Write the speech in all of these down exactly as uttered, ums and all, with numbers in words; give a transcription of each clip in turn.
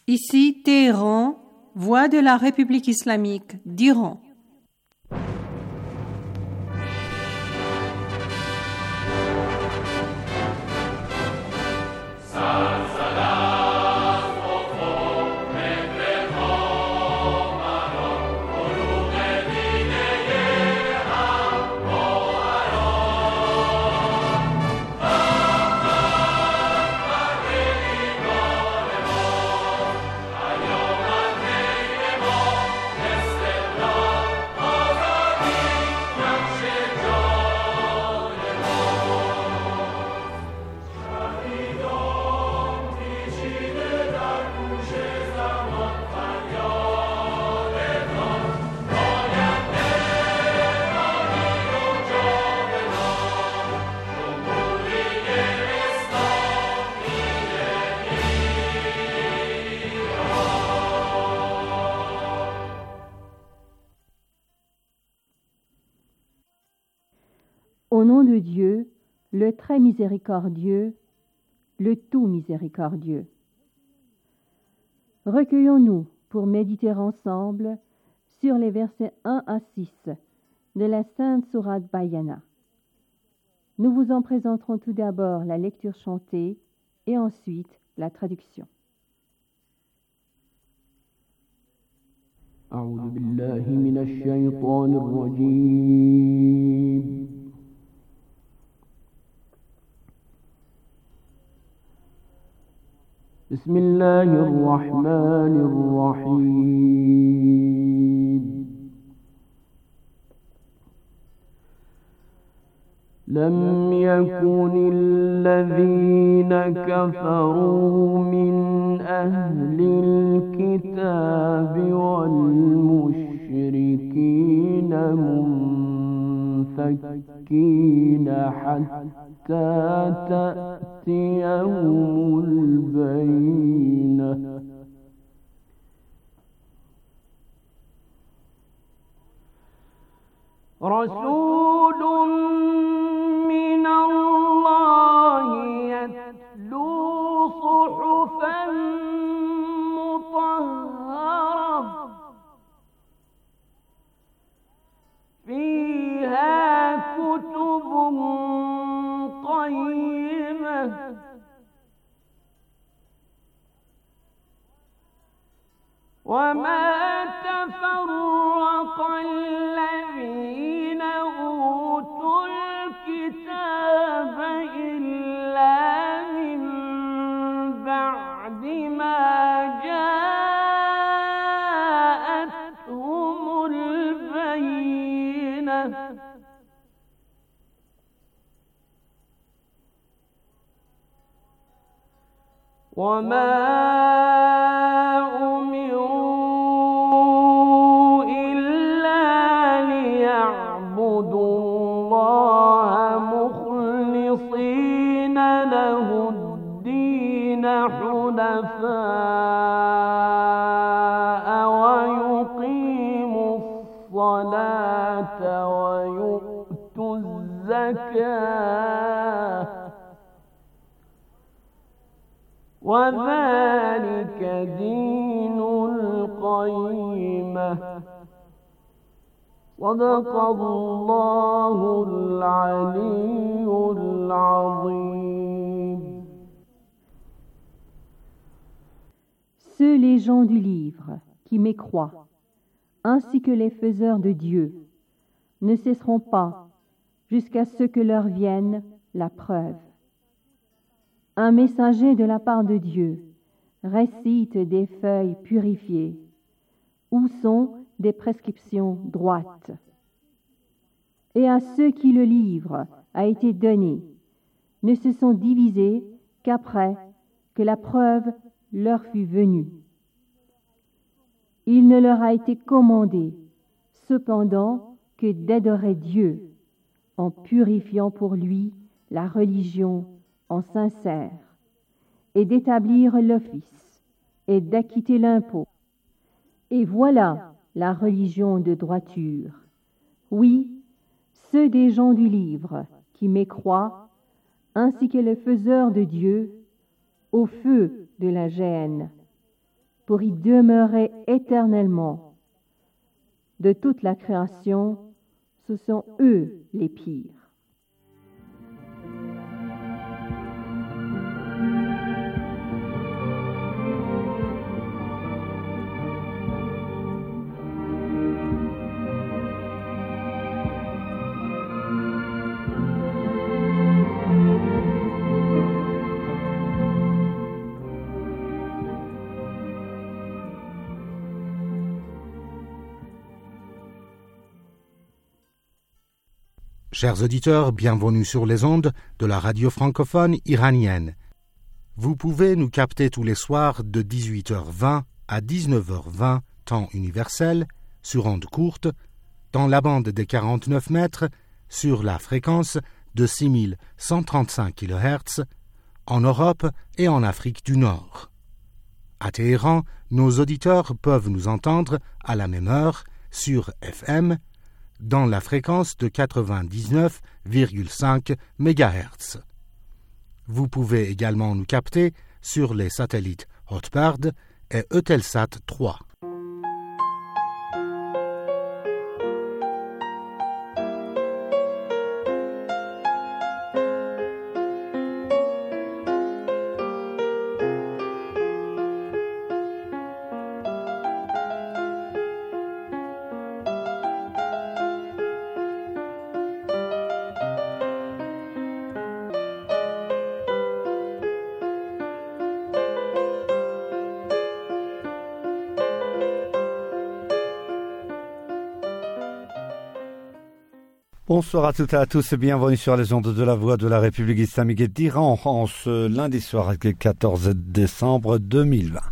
Ici Téhéran, voix de la République islamique d'Iran. Au nom de Dieu, le très miséricordieux, le tout miséricordieux. Recueillons-nous pour méditer ensemble sur les versets un à six de la Sainte Sourate Bayana. Nous vous en présenterons tout d'abord la lecture chantée et ensuite la traduction. أعوذ بالله من الشيطان الرجيم بسم الله الرحمن الرحيم لم يكن الذين كفروا من أهل الكتاب والمشركين منفكين حتى تأتيهم البينة رسول من الله يتلو صحفا مطهرة فيها كتب قيمة وما تفرق الذين أوتوا الكتاب إلا من بعد ما جاءتهم البينة وما أمروا إلا ليعبدوا الله مخلصين له الدين حنفاء ويقيموا الصلاة ويؤتوا الزكاة وذلك دين القيمة صدق الله العلي العظيم. Ceux les gens du livre qui mécroient, ainsi que les faiseurs de Dieu, ne cesseront pas jusqu'à ce que leur vienne la preuve. Un messager de la part de Dieu récite des feuilles purifiées, où sont des prescriptions droites. Et à ceux qui le livre a été donné, ne se sont divisés qu'après que la preuve leur fut venue. Il ne leur a été commandé, cependant, que d'adorer Dieu, en purifiant pour lui la religion en sincère, et d'établir l'office, et d'acquitter l'impôt. Et voilà la religion de droiture. Oui, ceux des gens du livre qui mécroient, ainsi que les faiseurs de Dieu, au feu de la géhenne. pour y demeurer éternellement. De toute la création, ce sont eux les pires. Chers auditeurs, bienvenue sur les ondes de la radio francophone iranienne. Vous pouvez nous capter tous les soirs de dix-huit heures vingt à dix-neuf heures vingt, temps universel, sur ondes courtes, dans la bande des quarante-neuf mètres, sur la fréquence de six mille cent trente-cinq kilohertz, en Europe et en Afrique du Nord. À Téhéran, nos auditeurs peuvent nous entendre à la même heure sur F M, dans la fréquence de quatre-vingt-dix-neuf virgule cinq mégahertz. Vous pouvez également nous capter sur les satellites Hotbird et Eutelsat trois. Bonsoir à toutes et à tous et bienvenue sur les ondes de la Voix de la République islamique d'Iran en ce lundi soir quatorze décembre deux mille vingt.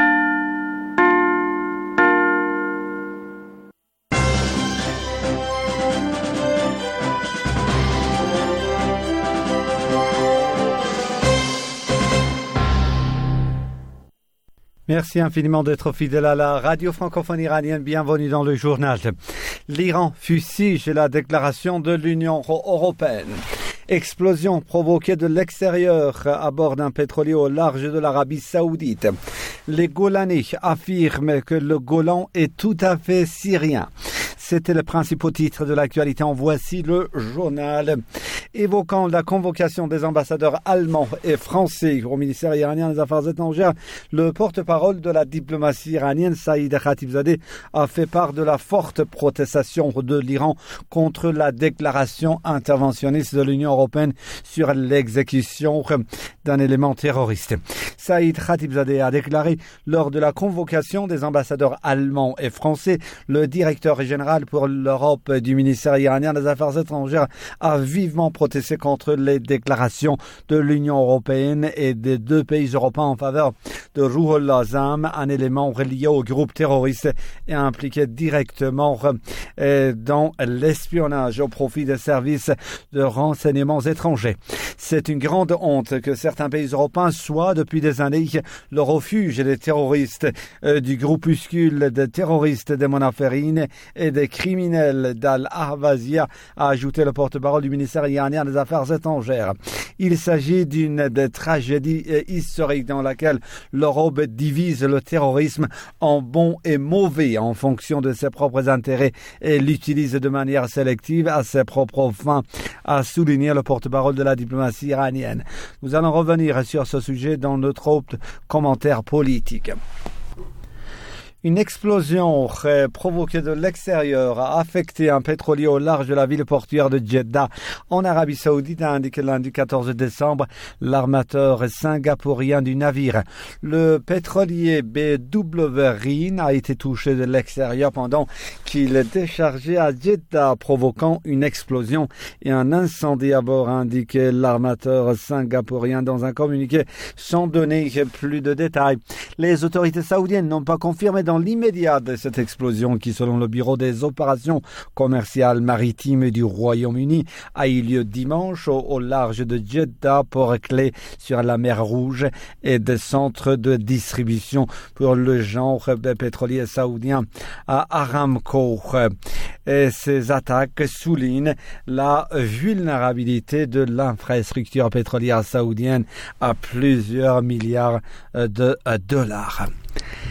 Merci infiniment d'être fidèle à la radio francophone iranienne. Bienvenue dans le journal. L'Iran fustige la déclaration de l'Union européenne. Explosion provoquée de l'extérieur à bord d'un pétrolier au large de l'Arabie saoudite. Les Golani affirment que le Golan est tout à fait syrien. C'était le principal titre de l'actualité. En voici le journal. Évoquant la convocation des ambassadeurs allemands et français au ministère iranien des Affaires étrangères, le porte-parole de la diplomatie iranienne, Saïd Khatibzadeh, a fait part de la forte protestation de l'Iran contre la déclaration interventionniste de l'Union européenne sur l'exécution d'un élément terroriste. Saïd Khatibzadeh a déclaré lors de la convocation des ambassadeurs allemands et français, le directeur général pour l'Europe du ministère iranien des Affaires étrangères a vivement protesté contre les déclarations de l'Union européenne et des deux pays européens en faveur de Ruhollah Azam, un élément relié au groupe terroriste et impliqué directement dans l'espionnage au profit des services de renseignements étrangers. C'est une grande honte que certains pays européens soient depuis des années le refuge des terroristes du groupuscule des terroristes des Monaferines et des criminels d'Al-Ahvazia, a ajouté le porte-parole du ministère iranien des Affaires étrangères. Il s'agit d'une des tragédies historiques dans laquelle l'Europe divise le terrorisme en bon et mauvais en fonction de ses propres intérêts et l'utilise de manière sélective à ses propres fins, a souligné le porte-parole de la diplomatie iranienne. Nous allons revenir sur ce sujet dans notre autre commentaire politique. Une explosion provoquée de l'extérieur a affecté un pétrolier au large de la ville portuaire de Jeddah en Arabie Saoudite, a indiqué lundi quatorze décembre l'armateur singapourien du navire. Le pétrolier B W Rhine a été touché de l'extérieur pendant qu'il déchargeait à Jeddah, provoquant une explosion et un incendie à bord, a indiqué l'armateur singapourien dans un communiqué sans donner plus de détails. Les autorités saoudiennes n'ont pas confirmé dans l'immédiat de cette explosion qui, selon le Bureau des opérations commerciales maritimes du Royaume-Uni, a eu lieu dimanche au, au large de Jeddah, port clé sur la mer Rouge et des centres de distribution pour le genre pétrolier saoudien à Aramco. Et ces attaques soulignent la vulnérabilité de l'infrastructure pétrolière saoudienne à plusieurs milliards de dollars.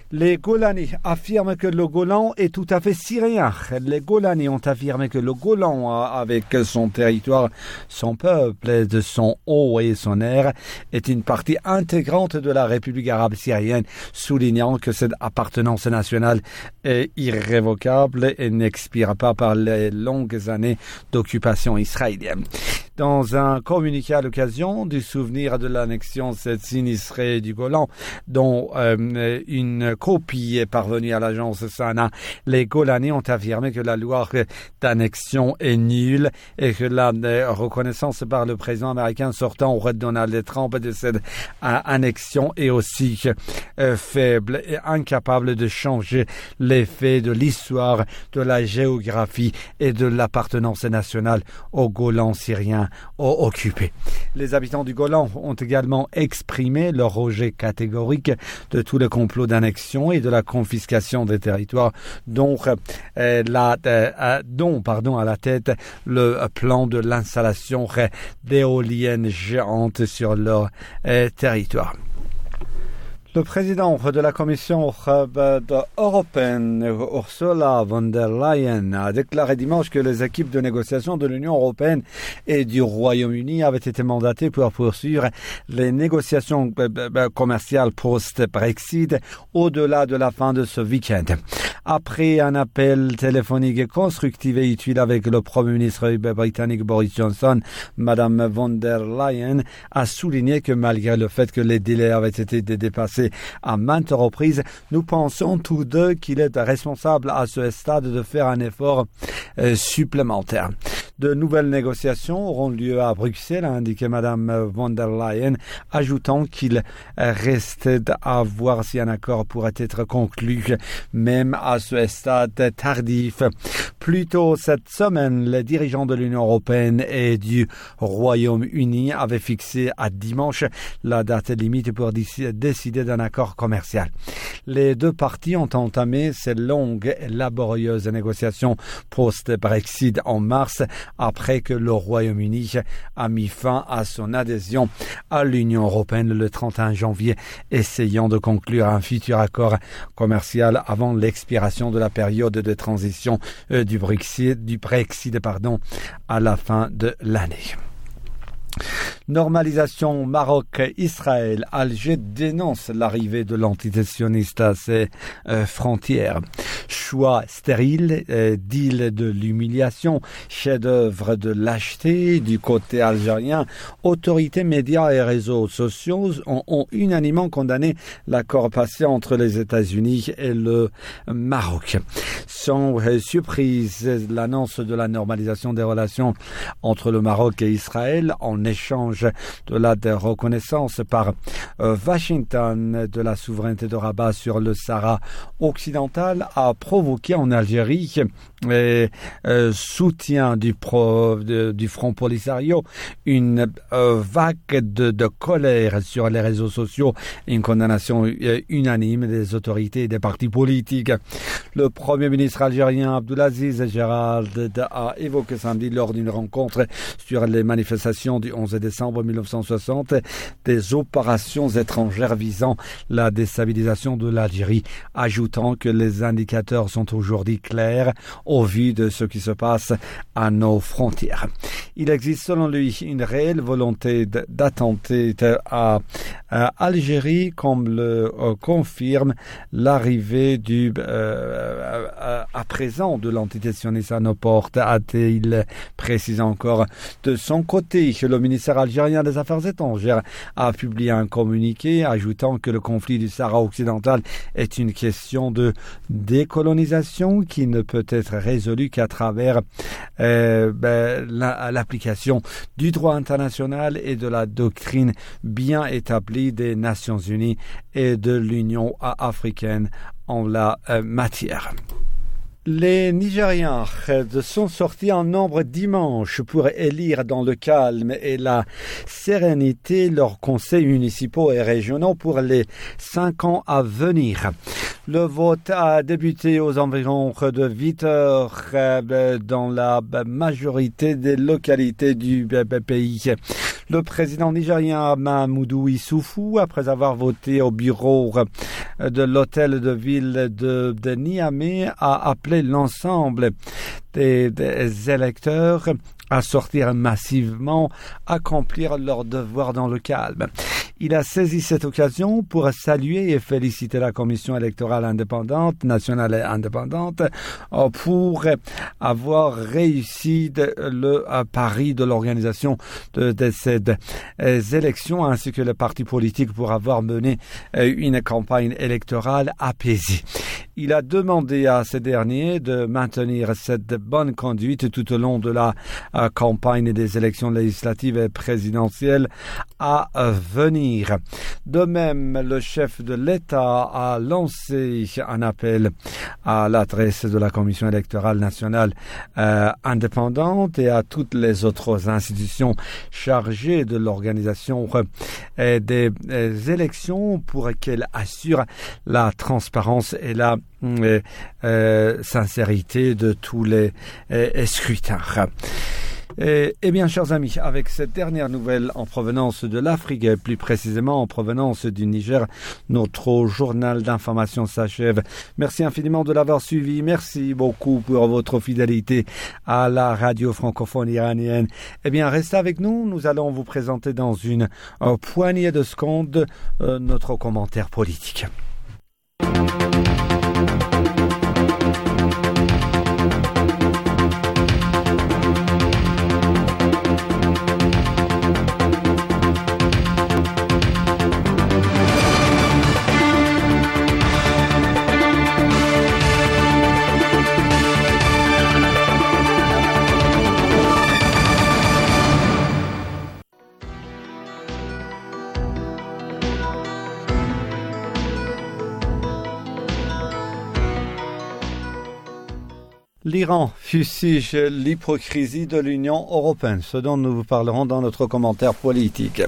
Les Golani affirment que le Golan est tout à fait syrien. Les Golani ont affirmé que le Golan, avec son territoire, son peuple, de son haut et son air, est une partie intégrante de la République arabe syrienne, soulignant que cette appartenance nationale est irrévocable et n'expire pas par les longues années d'occupation israélienne. Dans un communiqué à l'occasion du souvenir de l'annexion sinistrée du Golan, dont euh, une copie est parvenue à l'agence Sana, les Golani ont affirmé que la loi d'annexion est nulle et que la euh, reconnaissance par le président américain sortant Donald Trump de cette euh, annexion est aussi euh, faible et incapable de changer les faits de l'histoire, de la géographie et de l'appartenance nationale au Golan syrien occupé. Les habitants du Golan ont également exprimé leur rejet catégorique de tout le complot d'annexion et de la confiscation des territoires dont, euh, la, euh, dont pardon, à la tête le plan de l'installation d'éoliennes géantes sur leur euh, territoire. Le président de la Commission européenne, Ursula von der Leyen, a déclaré dimanche que les équipes de négociation de l'Union européenne et du Royaume-Uni avaient été mandatées pour poursuivre les négociations commerciales post-Brexit au-delà de la fin de ce week-end. Après un appel téléphonique constructif et utile avec le Premier ministre britannique Boris Johnson, Madame von der Leyen a souligné que malgré le fait que les délais avaient été dépassés à maintes reprises, nous pensons tous deux qu'il est responsable à ce stade de faire un effort euh, supplémentaire. De nouvelles négociations auront lieu à Bruxelles, a indiqué Madame von der Leyen, ajoutant qu'il restait à voir si un accord pourrait être conclu, même à ce stade tardif. Plus tôt cette semaine, les dirigeants de l'Union européenne et du Royaume-Uni avaient fixé à dimanche la date limite pour décider d'un accord commercial. Les deux parties ont entamé ces longues et laborieuses négociations post-Brexit en mars, après que le Royaume-Uni a mis fin à son adhésion à l'Union européenne le trente et un janvier, essayant de conclure un futur accord commercial avant l'expiration de la période de transition du Brexit, du Brexit pardon, à la fin de l'année. Normalisation Maroc-Israël. Alger dénonce l'arrivée de l'antisémitisme à ses euh, frontières. Choix stérile, euh, deal de l'humiliation, chef-d'œuvre de lâcheté du côté algérien. Autorités, médias et réseaux sociaux ont, ont unanimement condamné l'accord passé entre les États-Unis et le Maroc. Sans euh, surprise, l'annonce de la normalisation des relations entre le Maroc et Israël en échange de la de reconnaissance par euh, Washington de la souveraineté de Rabat sur le Sahara occidental a provoqué en Algérie et, euh, soutien du, pro, de, du Front Polisario, une euh, vague de, de colère sur les réseaux sociaux et une condamnation euh, unanime des autorités et des partis politiques. Le Premier ministre algérien Abdelaziz Gérald a évoqué samedi lors d'une rencontre sur les manifestations du onze décembre mille neuf cent soixante des opérations étrangères visant la déstabilisation de l'Algérie, ajoutant que les indicateurs sont aujourd'hui clairs au vu de ce qui se passe à nos frontières. Il existe selon lui une réelle volonté d'attenter à, à Algérie, comme le euh, confirme l'arrivée du euh, à, à présent de l'entité sioniste à nos portes, a-t-il précisé encore. De son côté, le ministère algérien des Affaires étrangères a publié un communiqué ajoutant que le conflit du Sahara occidental est une question de décolonisation qui ne peut être résolue qu'à travers euh, ben, la, l'application du droit international et de la doctrine bien établie des Nations Unies et de l'Union africaine en la euh, matière. Les Nigériens sont sortis en nombre dimanche pour élire dans le calme et la sérénité leurs conseils municipaux et régionaux pour les cinq ans à venir. Le vote a débuté aux environs de huit heures dans la majorité des localités du pays. Le président nigérien Mahamadou Issoufou, après avoir voté au bureau de l'hôtel de ville de, de Niamey a appelé l'ensemble des, des électeurs à sortir massivement, accomplir leurs devoirs dans le calme. Il a saisi cette occasion pour saluer et féliciter la Commission électorale indépendante, nationale et indépendante, pour avoir réussi le pari de l'organisation de, de ces élections, ainsi que les partis politiques pour avoir mené une campagne électorale apaisée. Il a demandé à ces derniers de maintenir cette bonne conduite tout au long de la uh, campagne des élections législatives et présidentielles à uh, venir. De même, le chef de l'État a lancé un appel à l'adresse de la Commission électorale nationale uh, indépendante et à toutes les autres institutions chargées de l'organisation uh, des, des élections pour qu'elles assurent la transparence et la Euh, euh, sincérité de tous les euh, scrutins. Et, eh bien, chers amis, avec cette dernière nouvelle en provenance de l'Afrique, et plus précisément en provenance du Niger, notre journal d'information s'achève. Merci infiniment de l'avoir suivi. Merci beaucoup pour votre fidélité à la radio francophone iranienne. Eh bien, restez avec nous. Nous allons vous présenter dans une euh, poignée de secondes euh, notre commentaire politique. L'Iran fustige l'hypocrisie de l'Union européenne, ce dont nous vous parlerons dans notre commentaire politique.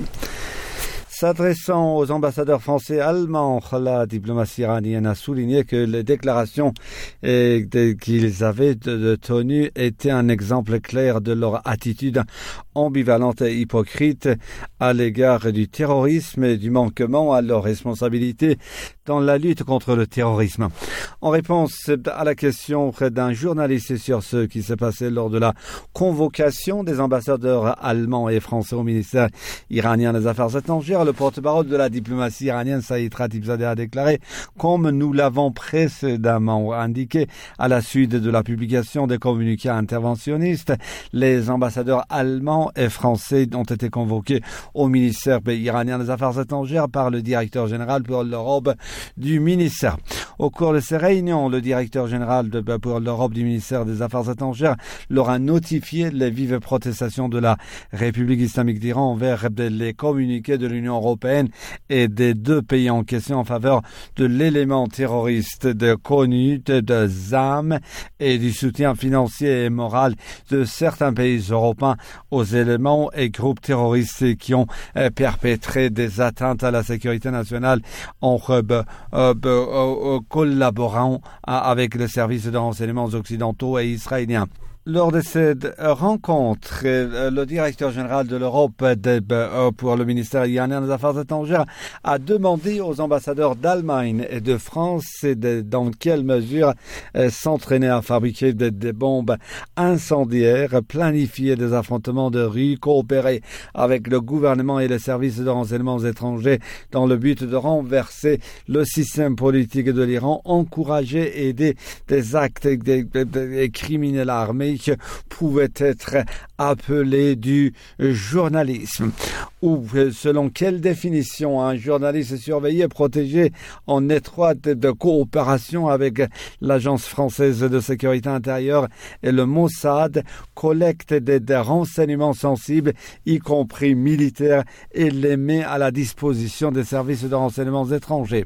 S'adressant aux ambassadeurs français et allemands, la diplomatie iranienne a souligné que les déclarations eh, de, qu'ils avaient de, de tenues étaient un exemple clair de leur attitude ambivalente et hypocrite à l'égard du terrorisme et du manquement à leurs responsabilités dans la lutte contre le terrorisme. En réponse à la question d'un journaliste sur ce qui s'est passé lors de la convocation des ambassadeurs allemands et français au ministère iranien des Affaires étrangères, le porte-parole de la diplomatie iranienne, Saïd Khatibzadeh, a déclaré, comme nous l'avons précédemment indiqué à la suite de la publication des communiqués interventionnistes, les ambassadeurs allemands et français ont été convoqués au ministère iranien des Affaires étrangères par le directeur général pour l'Europe du ministère. Au cours de ces réunions, le directeur général de, pour l'Europe du ministère des Affaires étrangères leur a notifié les vives protestations de la République islamique d'Iran envers les communiqués de l'Union européenne et des deux pays en question en faveur de l'élément terroriste de connu de Z A M et du soutien financier et moral de certains pays européens aux éléments et groupes terroristes qui ont euh, perpétré des atteintes à la sécurité nationale en euh, euh, euh, collaborant avec les services de renseignements occidentaux et israéliens. Lors de cette rencontre, le directeur général de l'Europe pour le ministère iranien des Affaires étrangères a demandé aux ambassadeurs d'Allemagne et de France de, dans quelle mesure s'entraîner à fabriquer des, des bombes incendiaires, planifier des affrontements de rue, coopérer avec le gouvernement et les services de renseignements étrangers dans le but de renverser le système politique de l'Iran, encourager et aider des actes des, des, des criminels armés pouvait être appelé du journalisme. Ou selon quelle définition un journaliste surveillé, protégé en étroite de coopération avec l'Agence française de sécurité intérieure et le Mossad, collecte des, des renseignements sensibles, y compris militaires, et les met à la disposition des services de renseignements étrangers.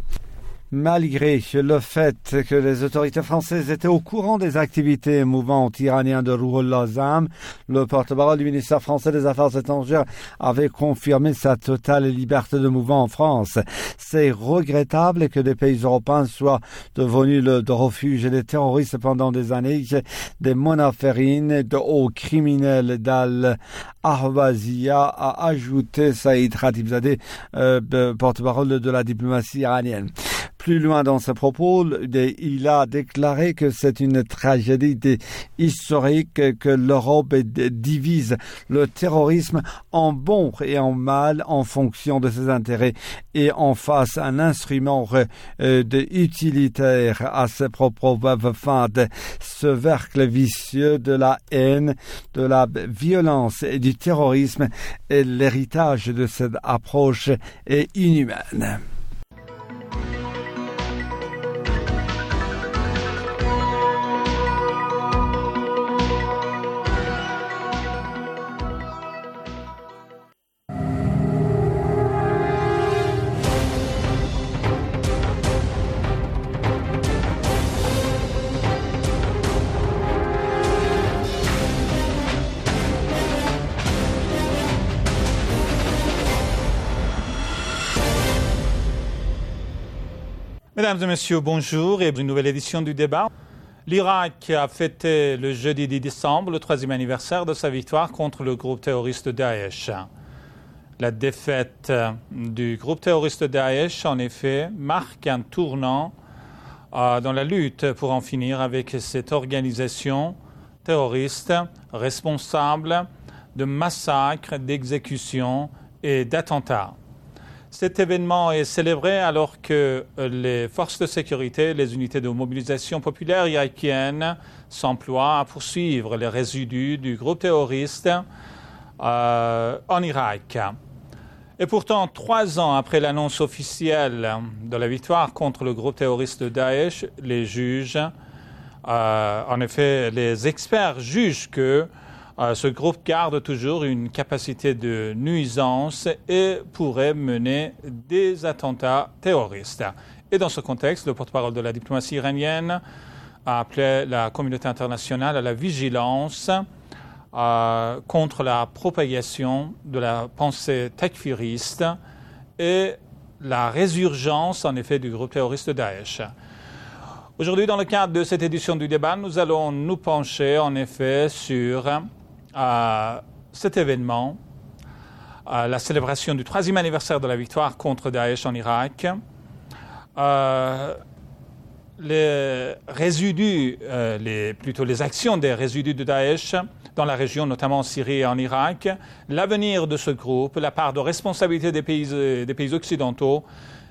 Malgré le fait que les autorités françaises étaient au courant des activités mouvantes iraniennes de Ruhollah Zam, le porte-parole du ministère français des Affaires étrangères avait confirmé sa totale liberté de mouvement en France. C'est regrettable que des pays européens soient devenus le de refuge des terroristes pendant des années, des monaférines, de hauts criminels d'Al-Ahwaziyya, a ajouté Saïd Khatibzadeh, euh, porte-parole de la diplomatie iranienne. Plus loin dans ses propos, il a déclaré que c'est une tragédie historique, que l'Europe divise le terrorisme en bon et en mal en fonction de ses intérêts et en fasse un instrument euh, de utilitaire à ses propres fins de ce cercle vicieux de la haine, de la violence et du terrorisme, et l'héritage de cette approche est inhumaine. Mesdames et messieurs, bonjour et une nouvelle édition du débat. L'Irak a fêté le jeudi dix décembre le troisième anniversaire de sa victoire contre le groupe terroriste Daesh. La défaite du groupe terroriste Daesh, en effet, marque un tournant euh, dans la lutte pour en finir avec cette organisation terroriste responsable de massacres, d'exécutions et d'attentats. Cet événement est célébré alors que les forces de sécurité, les unités de mobilisation populaire irakiennes s'emploient à poursuivre les résidus du groupe terroriste euh, en Irak. Et pourtant, trois ans après l'annonce officielle de la victoire contre le groupe terroriste de Daesh, les juges, euh, en effet, les experts jugent que Euh, ce groupe garde toujours une capacité de nuisance et pourrait mener des attentats terroristes. Et dans ce contexte, le porte-parole de la diplomatie iranienne a appelé la communauté internationale à la vigilance euh, contre la propagation de la pensée takfiriste et la résurgence, en effet, du groupe terroriste Daesh. Aujourd'hui, dans le cadre de cette édition du débat, nous allons nous pencher, en effet, sur Euh, cet événement, euh, la célébration du troisième anniversaire de la victoire contre Daesh en Irak, euh, les résidus, euh, les, plutôt les actions des résidus de Daesh dans la région, notamment en Syrie et en Irak, l'avenir de ce groupe, la part de responsabilité des pays, des pays occidentaux,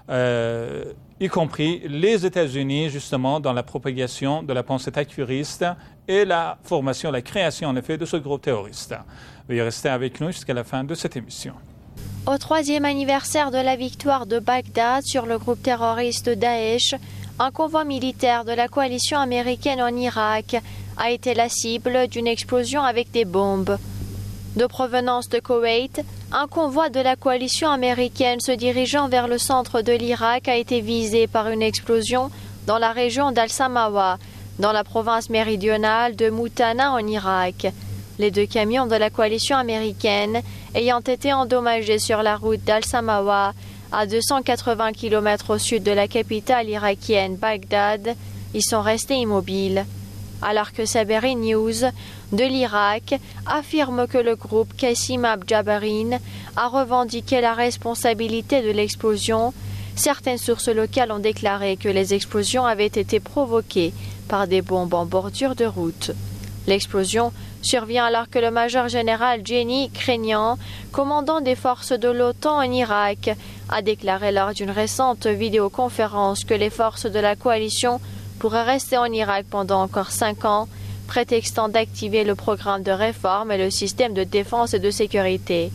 euh, y compris les États-Unis, justement, dans la propagation de la pensée takfiriste et la formation, la création, en effet, de ce groupe terroriste. Veuillez rester avec nous jusqu'à la fin de cette émission. Au troisième anniversaire de la victoire de Bagdad sur le groupe terroriste Daesh, un convoi militaire de la coalition américaine en Irak a été la cible d'une explosion avec des bombes. De provenance de Koweït, un convoi de la coalition américaine se dirigeant vers le centre de l'Irak a été visé par une explosion dans la région d'Al-Samawa, dans la province méridionale de Mutana en Irak. Les deux camions de la coalition américaine ayant été endommagés sur la route d'Al-Samawa, à deux cent quatre-vingts kilomètres au sud de la capitale irakienne Bagdad, y sont restés immobiles. Alors que Saberi News de l'Irak affirme que le groupe Qasim Abjabarin a revendiqué la responsabilité de l'explosion, certaines sources locales ont déclaré que les explosions avaient été provoquées par des bombes en bordure de route. L'explosion survient alors que le major général Jenny Krenian, commandant des forces de l'OTAN en Irak, a déclaré lors d'une récente vidéoconférence que les forces de la coalition pourraient rester en Irak pendant encore cinq ans, prétextant d'activer le programme de réforme et le système de défense et de sécurité.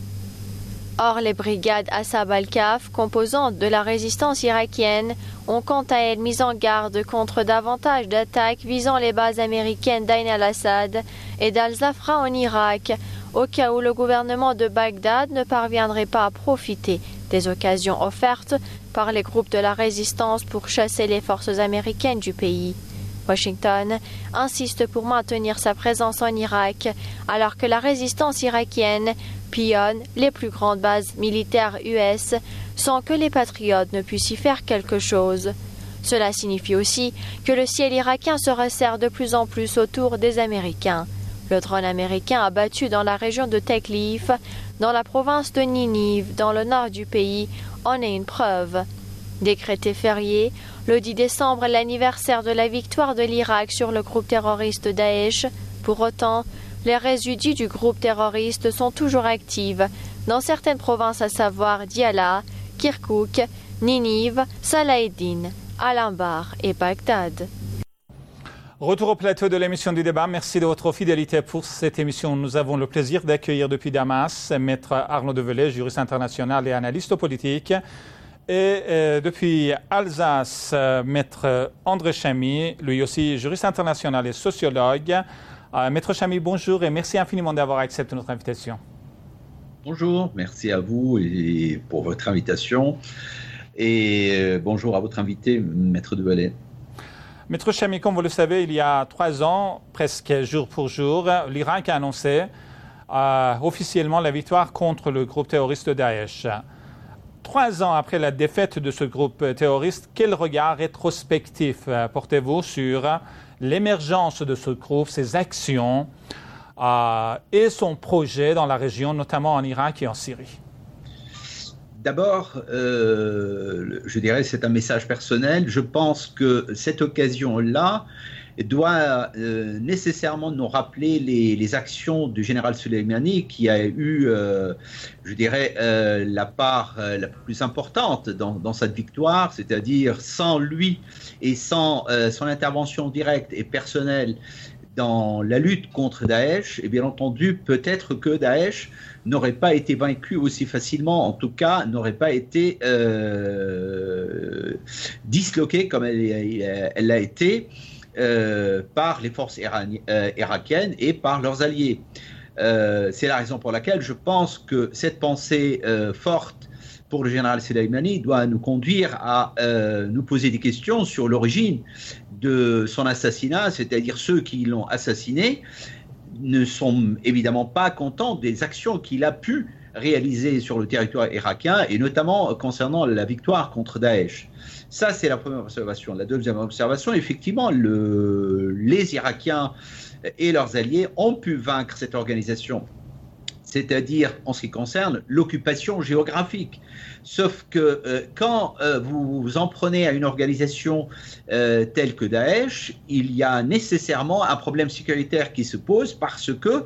Or, les brigades Assab al-Kaf, composantes de la résistance irakienne, ont quant à elles mis en garde contre davantage d'attaques visant les bases américaines d'Ain al-Assad et d'Al-Zafra en Irak, au cas où le gouvernement de Bagdad ne parviendrait pas à profiter des occasions offertes par les groupes de la résistance pour chasser les forces américaines du pays. Washington insiste pour maintenir sa présence en Irak, alors que la résistance irakienne pillonne les plus grandes bases militaires U S sans que les patriotes ne puissent y faire quelque chose. Cela signifie aussi que le ciel irakien se resserre de plus en plus autour des Américains. Le drone américain abattu dans la région de Teklif, dans la province de Ninive, dans le nord du pays, en est une preuve. Décrété férié, Le dix décembre est l'anniversaire de la victoire de l'Irak sur le groupe terroriste Daesh. Pour autant, les résidus du groupe terroriste sont toujours actifs dans certaines provinces, à savoir Diyala, Kirkouk, Ninive, Salaheddin, Al-Anbar et Bagdad. Retour au plateau de l'émission du débat. Merci de votre fidélité pour cette émission. Nous avons le plaisir d'accueillir depuis Damas Maître Arnaud Develay, juriste international et analyste politique. Et euh, depuis Alsace, euh, Maître André Chamy, lui aussi juriste international et sociologue. Euh, Maître Chamy, bonjour et merci infiniment d'avoir accepté notre invitation. Bonjour, merci à vous et pour votre invitation. Et euh, bonjour à votre invité, Maître Develay. Maître Chamy, comme vous le savez, il y a trois ans, presque jour pour jour, l'Irak a annoncé euh, officiellement la victoire contre le groupe terroriste Daesh. Trois ans après la défaite de ce groupe terroriste, quel regard rétrospectif euh, portez-vous sur l'émergence de ce groupe, ses actions euh, et son projet dans la région, notamment en Irak et en Syrie? D'abord, euh, je dirais c'est un message personnel. Je pense que cette occasion-là doit euh, nécessairement nous rappeler les, les actions du général Soleimani qui a eu, euh, je dirais, euh, la part euh, la plus importante dans, dans cette victoire, c'est-à-dire sans lui et sans euh, son intervention directe et personnelle dans la lutte contre Daesh, et bien entendu, peut-être que Daesh n'aurait pas été vaincu aussi facilement, en tout cas, n'aurait pas été euh, disloqué comme elle, elle l'a été euh, par les forces irani, euh, irakiennes et par leurs alliés. Euh, c'est la raison pour laquelle je pense que cette pensée euh, forte pour le général Soleimani doit nous conduire à euh, nous poser des questions sur l'origine de son assassinat, c'est-à-dire ceux qui l'ont assassiné ne sont évidemment pas contents des actions qu'il a pu réaliser sur le territoire irakien et notamment concernant la victoire contre Daesh. Ça, c'est la première observation. La deuxième observation, effectivement, le, les Irakiens et leurs alliés ont pu vaincre cette organisation, c'est-à-dire en ce qui concerne l'occupation géographique. Sauf que euh, quand euh, vous vous en prenez à une organisation euh, telle que Daesh, il y a nécessairement un problème sécuritaire qui se pose parce que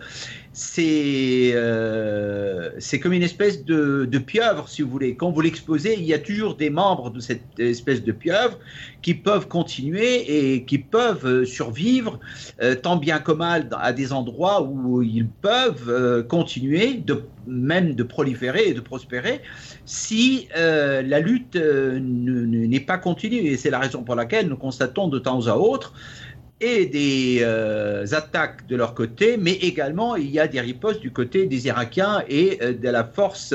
c'est euh, c'est comme une espèce de, de pieuvre, si vous voulez. Quand vous l'exposez, il y a toujours des membres de cette espèce de pieuvre qui peuvent continuer et qui peuvent survivre euh, tant bien que mal à des endroits où ils peuvent euh, continuer, de, même de proliférer et de prospérer, si euh, la lutte euh, n'est pas continue. Et c'est la raison pour laquelle nous constatons de temps à autre et des euh, attaques de leur côté, mais également il y a des ripostes du côté des Irakiens et euh, de la force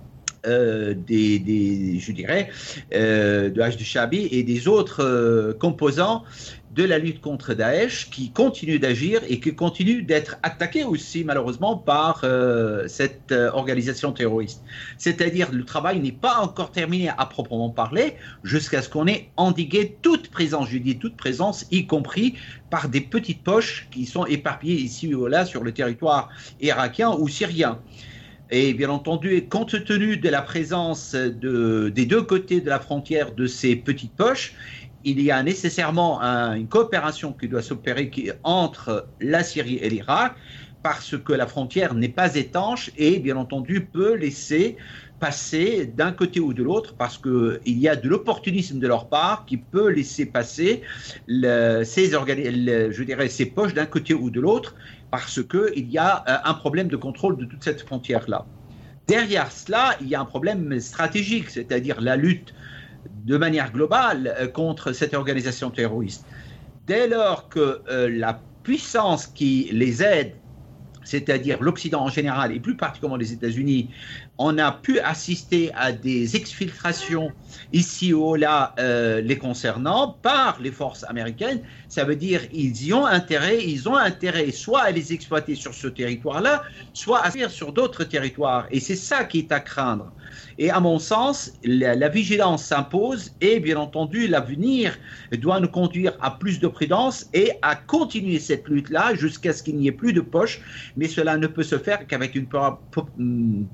euh, des, des, je dirais, euh, de Hashd-Shabi et des autres euh, composants de la lutte contre Daesh qui continuent d'agir et qui continuent d'être attaqués aussi malheureusement par euh, cette euh, organisation terroriste. C'est-à-dire le travail n'est pas encore terminé à proprement parler jusqu'à ce qu'on ait endigué toute présence, je dis toute présence, y compris par des petites poches qui sont éparpillées ici ou là sur le territoire irakien ou syrien. Et bien entendu, compte tenu de la présence de, des deux côtés de la frontière de ces petites poches, il y a nécessairement un, une coopération qui doit s'opérer entre la Syrie et l'Irak parce que la frontière n'est pas étanche et bien entendu peut laisser passer d'un côté ou de l'autre parce qu'il y a de l'opportunisme de leur part qui peut laisser passer le, ces, le, je dirais, ces poches d'un côté ou de l'autre parce qu'il y a un problème de contrôle de toute cette frontière-là. Derrière cela, il y a un problème stratégique, c'est-à-dire la lutte de manière globale contre cette organisation terroriste. Dès lors que euh, la puissance qui les aide, c'est-à-dire l'Occident en général et plus particulièrement les États-Unis, on a pu assister à des exfiltrations ici ou là euh, les concernant par les forces américaines, ça veut dire ils y ont intérêt, ils ont intérêt soit à les exploiter sur ce territoire-là, soit à faire sur d'autres territoires. Et c'est ça qui est à craindre. Et à mon sens, la, la vigilance s'impose et bien entendu, l'avenir doit nous conduire à plus de prudence et à continuer cette lutte-là jusqu'à ce qu'il n'y ait plus de poche. Mais cela ne peut se faire qu'avec une, pardon,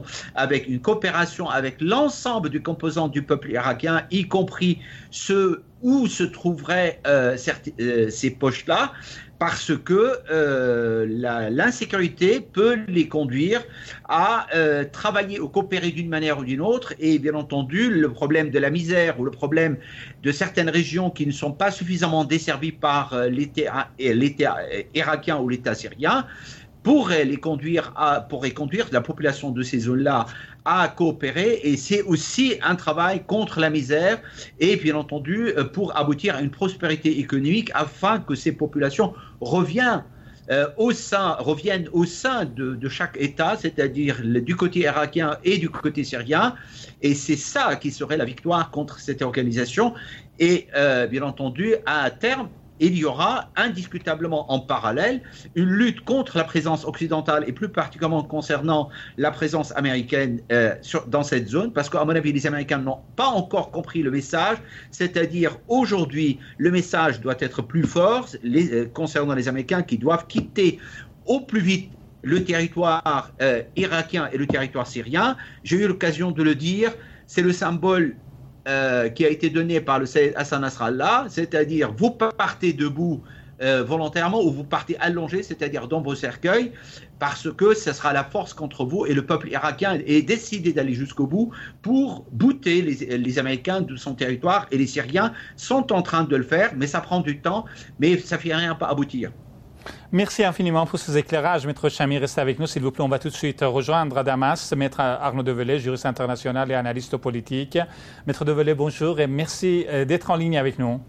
avec une coopération avec l'ensemble du composant du peuple irakien, y compris ceux où se trouveraient euh, certes, euh, ces poches-là, parce que euh, la, l'insécurité peut les conduire à euh, travailler ou coopérer d'une manière ou d'une autre. Et bien entendu, le problème de la misère ou le problème de certaines régions qui ne sont pas suffisamment desservies par euh, l'État, l'État irakien ou l'État syrien pourrait les conduire à, pourrait conduire la population de ces zones-là à coopérer, et c'est aussi un travail contre la misère et bien entendu pour aboutir à une prospérité économique afin que ces populations reviennent euh, au sein, reviennent au sein de, de chaque État, c'est-à-dire le, du côté irakien et du côté syrien, et c'est ça qui serait la victoire contre cette organisation. Et euh, bien entendu, à terme, il y aura indiscutablement en parallèle une lutte contre la présence occidentale et plus particulièrement concernant la présence américaine euh, sur, dans cette zone, parce qu'à mon avis, les Américains n'ont pas encore compris le message, c'est-à-dire aujourd'hui, le message doit être plus fort les, euh, concernant les Américains qui doivent quitter au plus vite le territoire euh, irakien et le territoire syrien. J'ai eu l'occasion de le dire, c'est le symbole Euh, qui a été donné par le Sayyid Hassan Nasrallah, c'est-à-dire vous partez debout euh, volontairement ou vous partez allongé, c'est-à-dire dans vos cercueils, parce que ce sera la force contre vous, et le peuple irakien est décidé d'aller jusqu'au bout pour bouter les, les Américains de son territoire, et les Syriens sont en train de le faire, mais ça prend du temps, mais ça ne fait rien pas aboutir. Merci infiniment pour ces éclairages. Maître Chamy, restez avec nous, s'il vous plaît. On va tout de suite rejoindre à Damas Maître Arnaud Develay, juriste international et analyste politique. Maître Develay, bonjour et merci d'être en ligne avec nous.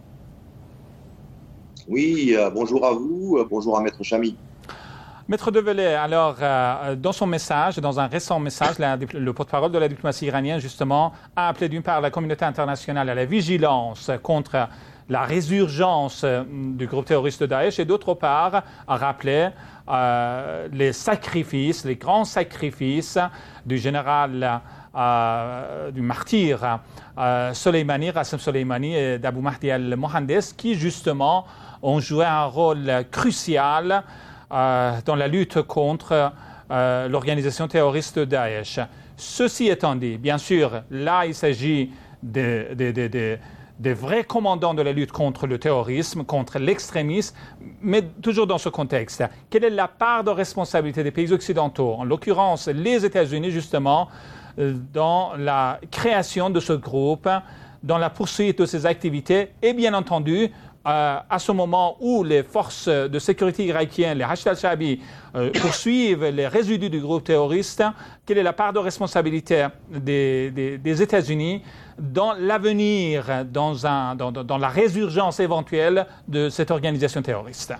Oui, euh, bonjour à vous, euh, bonjour à Maître Chamy. Maître Develay, alors, euh, dans son message, dans un récent message, la, le porte-parole de la diplomatie iranienne, justement, a appelé d'une part la communauté internationale à la vigilance contre la résurgence du groupe terroriste de Daesh, et d'autre part a rappelé euh, les sacrifices, les grands sacrifices du général, euh, du martyr euh, Soleimani, Qassem Soleimani et d'Abu Mahdi al-Mohandes, qui justement ont joué un rôle crucial euh, dans la lutte contre euh, l'organisation terroriste de Daesh. Ceci étant dit, bien sûr, là il s'agit de... de, de, de des vrais commandants de la lutte contre le terrorisme, contre l'extrémisme, mais toujours dans ce contexte. Quelle est la part de responsabilité des pays occidentaux, en l'occurrence les États-Unis justement, dans la création de ce groupe, dans la poursuite de ces activités, et bien entendu, Euh, à ce moment où les forces de sécurité irakiennes, les Hashd al-Sha'bi, euh, poursuivent les résidus du groupe terroriste, quelle est la part de responsabilité des, des, des États-Unis dans l'avenir, dans, un, dans, dans la résurgence éventuelle de cette organisation terroriste?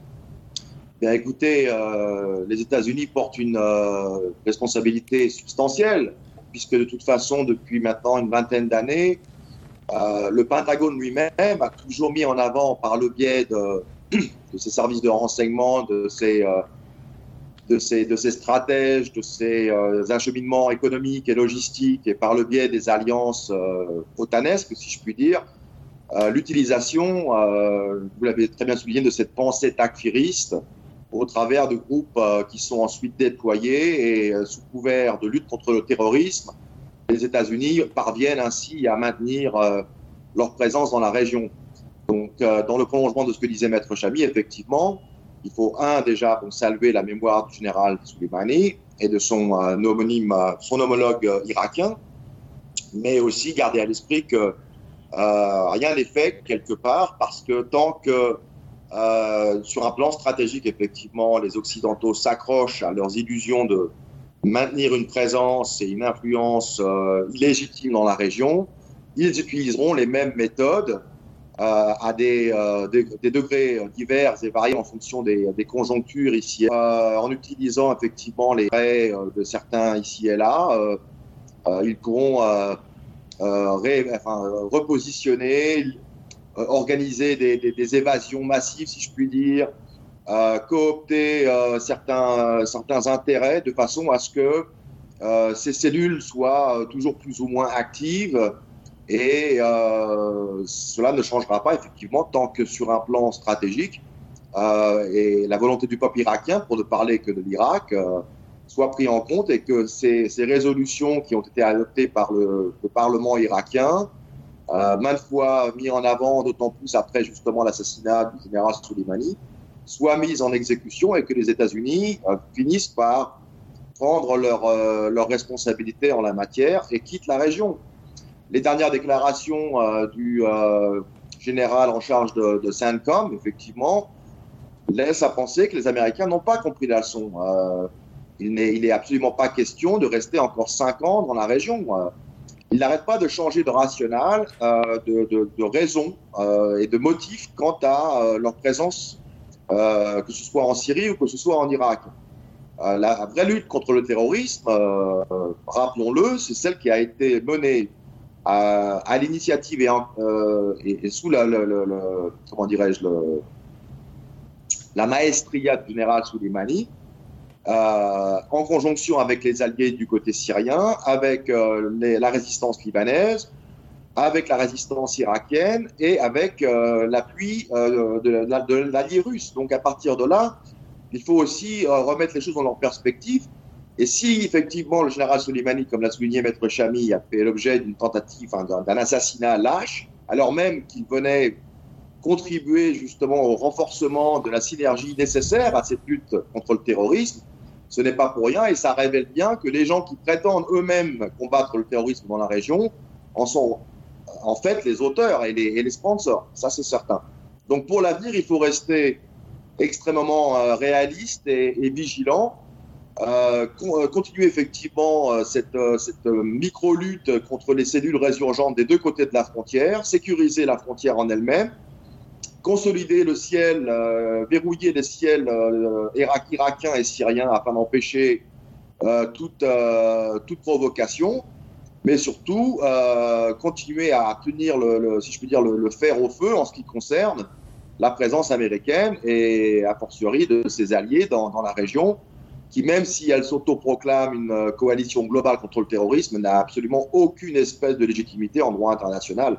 Bien, écoutez, euh, les États-Unis portent une euh, responsabilité substantielle, puisque de toute façon, depuis maintenant une vingtaine d'années, Euh, le Pentagone lui-même a toujours mis en avant, par le biais de, de ses services de renseignement, de ses, euh, de ses, de ses stratèges, de ses euh, acheminements économiques et logistiques, et par le biais des alliances euh, otanesques, si je puis dire, euh, l'utilisation, euh, vous l'avez très bien souligné, de cette pensée takfiriste au travers de groupes euh, qui sont ensuite déployés et euh, sous couvert de lutte contre le terrorisme. Les États-Unis parviennent ainsi à maintenir euh, leur présence dans la région. Donc, euh, dans le prolongement de ce que disait Maître Chamy, effectivement, il faut, un, déjà, bon, saluer la mémoire du général Soleimani et de son, euh, homonyme, son homologue euh, irakien, mais aussi garder à l'esprit que euh, rien n'est fait, quelque part, parce que tant que, euh, sur un plan stratégique, effectivement, les Occidentaux s'accrochent à leurs illusions de maintenir une présence et une influence euh, illégitime dans la région, ils utiliseront les mêmes méthodes euh, à des, euh, des, des degrés divers et variés en fonction des, des conjonctures ici, euh, en utilisant effectivement les traits euh, de certains ici et là. Euh, euh, ils pourront euh, euh, ré, enfin, repositionner, euh, organiser des, des, des évasions massives, si je puis dire, Euh, coopter euh, certains, certains intérêts de façon à ce que euh, ces cellules soient euh, toujours plus ou moins actives, et euh, cela ne changera pas effectivement tant que sur un plan stratégique euh, et la volonté du peuple irakien, pour ne parler que de l'Irak, euh, soient pris en compte et que ces, ces résolutions qui ont été adoptées par le, le Parlement irakien, euh, maintes fois mis en avant, d'autant plus après justement l'assassinat du général Soleimani, soient mises en exécution et que les États-Unis euh, finissent par prendre leurs euh, leur responsabilités en la matière et quittent la région. Les dernières déclarations euh, du euh, général en charge de, de CENTCOM, effectivement, laissent à penser que les Américains n'ont pas compris la leçon. Euh, il n'est, il est absolument pas question de rester encore cinq ans dans la région. Euh, ils n'arrêtent pas de changer de rationale, euh, de, de, de raison euh, et de motif quant à euh, leur présence, euh, que ce soit en Syrie ou que ce soit en Irak. Euh, la vraie lutte contre le terrorisme, euh, rappelons-le, c'est celle qui a été menée à, à l'initiative et, euh, et, et sous la, le, le, le, comment dirais-je, le, la maestria du général Soleimani, euh, en conjonction avec les alliés du côté syrien, avec euh, les, la résistance libanaise, avec la résistance irakienne et avec euh, l'appui euh, de, de, de l'allié russe. Donc à partir de là, il faut aussi euh, remettre les choses dans leur perspective. Et si effectivement le général Soleimani, comme l'a souligné Maître Chamy, a fait l'objet d'une tentative, enfin, d'un, d'un assassinat lâche, alors même qu'il venait contribuer justement au renforcement de la synergie nécessaire à cette lutte contre le terrorisme, ce n'est pas pour rien et ça révèle bien que les gens qui prétendent eux-mêmes combattre le terrorisme dans la région en sont en fait les auteurs et les, et les sponsors, ça c'est certain. Donc pour l'avenir, il faut rester extrêmement euh, réaliste et, et vigilant, euh, con, continuer effectivement euh, cette, euh, cette euh, micro-lutte contre les cellules résurgentes des deux côtés de la frontière, sécuriser la frontière en elle-même, consolider le ciel, euh, verrouiller les ciels euh, irak, irakiens et syriens afin d'empêcher euh, toute, euh, toute provocation, mais surtout euh, continuer à tenir, le, le, si je puis dire, le, le fer au feu en ce qui concerne la présence américaine et a fortiori de ses alliés dans, dans la région, qui même si elle s'autoproclame une coalition globale contre le terrorisme, n'a absolument aucune espèce de légitimité en droit international.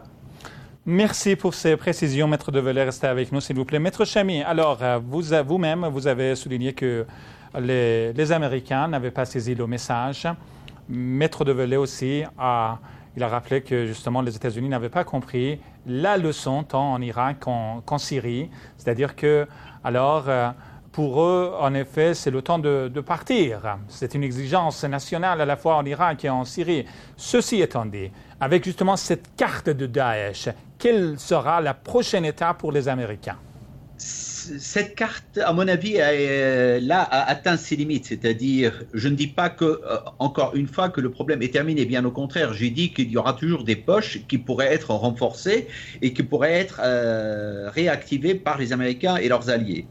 Merci pour ces précisions, Maître Develay. Restez avec nous, s'il vous plaît. Maître Chamy, alors, vous, vous-même, vous avez souligné que les, les Américains n'avaient pas saisi le message. Maître Develay aussi a... Il a rappelé que justement les États-Unis n'avaient pas compris la leçon tant en Irak qu'en, qu'en Syrie. C'est-à-dire que, alors, pour eux, en effet, c'est le temps de, de partir. C'est une exigence nationale à la fois en Irak et en Syrie. Ceci étant dit, avec justement cette carte de Daesh, quelle sera la prochaine étape pour les Américains ? Cette carte, à mon avis, a, là, a atteint ses limites. C'est-à-dire, je ne dis pas que, euh, encore une fois, que le problème est terminé. Bien au contraire, j'ai dit qu'il y aura toujours des poches qui pourraient être renforcées et qui pourraient être euh, réactivées par les Américains et leurs alliés.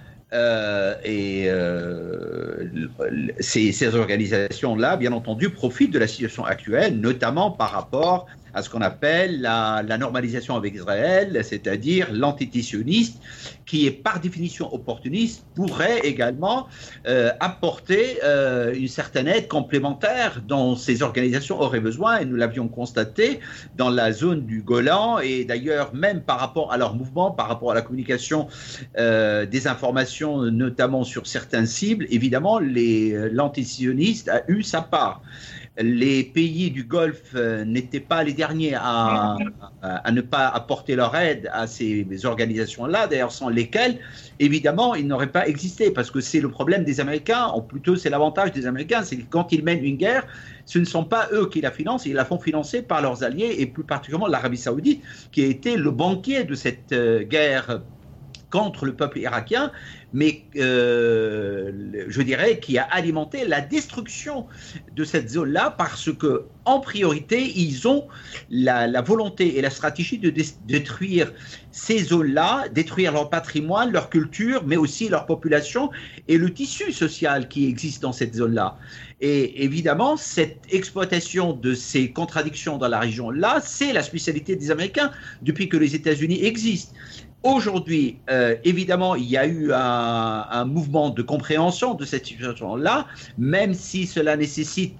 Euh, et euh, ces, ces organisations-là, bien entendu, profitent de la situation actuelle, notamment par rapport à ce qu'on appelle la, la normalisation avec Israël, c'est-à-dire l'antitétionniste, qui est par définition opportuniste, pourrait également euh, apporter euh, une certaine aide complémentaire dont ces organisations auraient besoin, et nous l'avions constaté dans la zone du Golan, et d'ailleurs même par rapport à leur mouvement, par rapport à la communication euh, des informations, notamment sur certaines cibles, évidemment, les, l'antitétionniste a eu sa part. Les pays du Golfe euh, n'étaient pas les derniers à, à, à ne pas apporter leur aide à ces organisations-là, d'ailleurs sans lesquelles, évidemment, ils n'auraient pas existé, parce que c'est le problème des Américains, ou plutôt c'est l'avantage des Américains, c'est que quand ils mènent une guerre, ce ne sont pas eux qui la financent, ils la font financer par leurs alliés, et plus particulièrement l'Arabie Saoudite, qui a été le banquier de cette euh, guerre contre le peuple irakien, mais euh, je dirais qui a alimenté la destruction de cette zone-là parce que, en priorité, ils ont la, la volonté et la stratégie de dé- détruire ces zones-là, détruire leur patrimoine, leur culture, mais aussi leur population et le tissu social qui existe dans cette zone-là. Et évidemment, cette exploitation de ces contradictions dans la région-là, c'est la spécialité des Américains depuis que les États-Unis existent. Aujourd'hui, euh, évidemment, il y a eu un, un mouvement de compréhension de cette situation-là, même si cela nécessite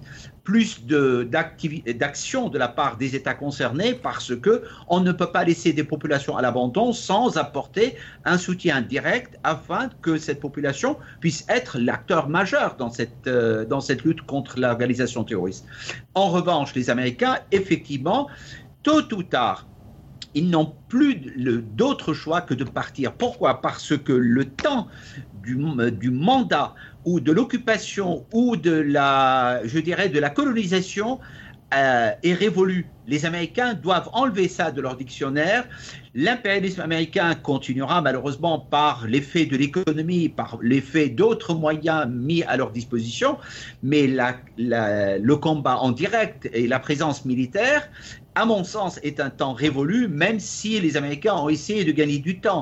plus de, d'action de la part des États concernés parce qu'on ne peut pas laisser des populations à l'abandon sans apporter un soutien direct afin que cette population puisse être l'acteur majeur dans cette, euh, dans cette lutte contre l'organisation terroriste. En revanche, les Américains, effectivement, tôt ou tard, ils n'ont plus d'autre choix que de partir. Pourquoi ? Parce que le temps du, du mandat ou de l'occupation ou de la, je dirais, de la colonisation euh, est révolu. Les Américains doivent enlever ça de leur dictionnaire. L'impérialisme américain continuera malheureusement par l'effet de l'économie, par l'effet d'autres moyens mis à leur disposition, mais la, la, le combat en direct et la présence militaire, à mon sens, est un temps révolu, même si les Américains ont essayé de gagner du temps.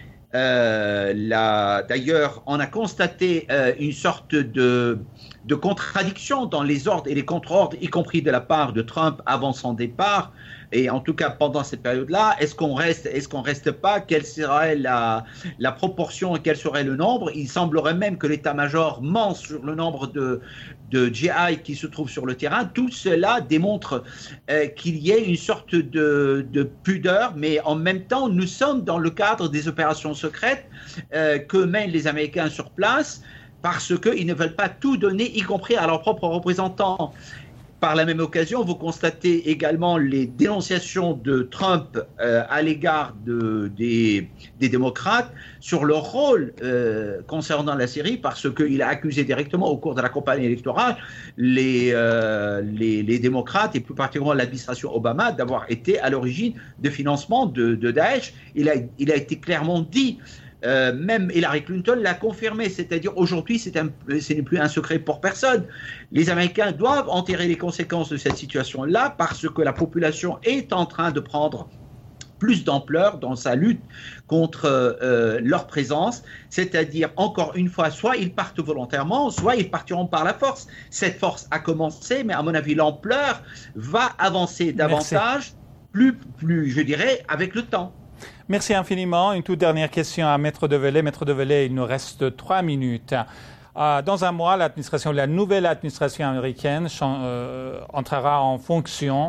Euh, la, d'ailleurs, on a constaté euh, une sorte de, de contradiction dans les ordres et les contre-ordres, y compris de la part de Trump avant son départ. Et en tout cas, pendant cette période-là, est-ce qu'on reste, est-ce qu'on reste pas? Quelle serait la, la proportion et quel serait le nombre? Il semblerait même que l'état-major ment sur le nombre de, de G I qui se trouvent sur le terrain. Tout cela démontre euh, qu'il y ait une sorte de, de pudeur, mais en même temps, nous sommes dans le cadre des opérations secrètes euh, que mènent les Américains sur place parce qu'ils ne veulent pas tout donner, y compris à leurs propres représentants. Par la même occasion, vous constatez également les dénonciations de Trump euh, à l'égard de, des, des démocrates sur leur rôle euh, concernant la Syrie, parce qu'il a accusé directement au cours de la campagne électorale les, euh, les, les démocrates et plus particulièrement l'administration Obama d'avoir été à l'origine de financement de, de Daesh. Il a, il a été clairement dit. Euh, même Hillary Clinton l'a confirmé, c'est-à-dire aujourd'hui, c'est un, ce n'est plus un secret pour personne. Les Américains doivent en tirer les conséquences de cette situation-là parce que la population est en train de prendre plus d'ampleur dans sa lutte contre euh, leur présence, c'est-à-dire, encore une fois, soit ils partent volontairement, soit ils partiront par la force. Cette force a commencé, mais à mon avis, l'ampleur va avancer davantage, plus, plus, je dirais, avec le temps. Merci infiniment. Une toute dernière question à Maître Develay. Maître Develay, il nous reste trois minutes. Euh, dans un mois, l'administration, la nouvelle administration américaine euh, entrera en fonction.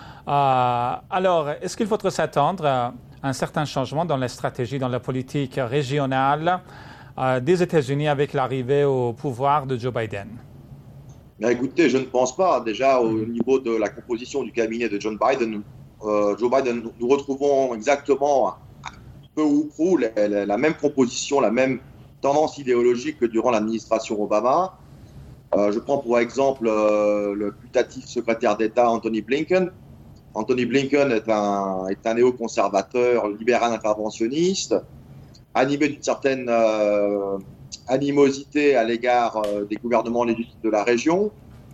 Euh, alors, est-ce qu'il faudrait s'attendre à un certain changement dans la stratégie, dans la politique régionale euh, des États-Unis avec l'arrivée au pouvoir de Joe Biden? Bien, écoutez, je ne pense pas. Déjà, au niveau de la composition du cabinet de John Biden, euh, Joe Biden, nous retrouvons exactement peu ou prou la, la, la même composition, la même tendance idéologique que durant l'administration Obama. Euh, je prends pour exemple euh, le putatif secrétaire d'État Anthony Blinken. Anthony Blinken est un, est un néoconservateur libéral interventionniste, animé d'une certaine euh, animosité à l'égard euh, des gouvernements légitimes de la région.